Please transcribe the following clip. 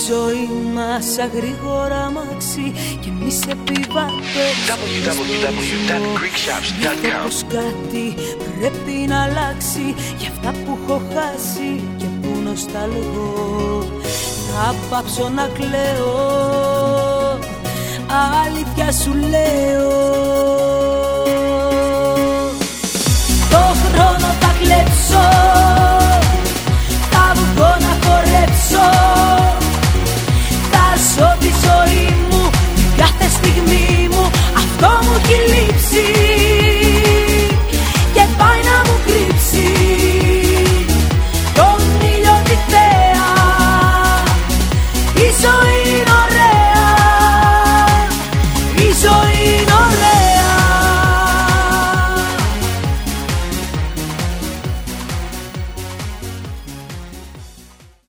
ζωή μας σαν γρήγορα μάξι και εμείς επιβάτες. www.greekshops.com. Πως κάτι πρέπει να αλλάξει για αυτά που έχω χάσει και που νοσταλγώ. Θα πάψω να κλαίω, αλήθεια σου λέω. Το χρόνο θα κλέψω, θα βγω να χορέψω. Θα ζω τη ζωή μου, την κάθε στιγμή μου. Αυτό μου έχει λείψει και πάει να μου κρύψει τον ήλιο τη θέα. Η ζωή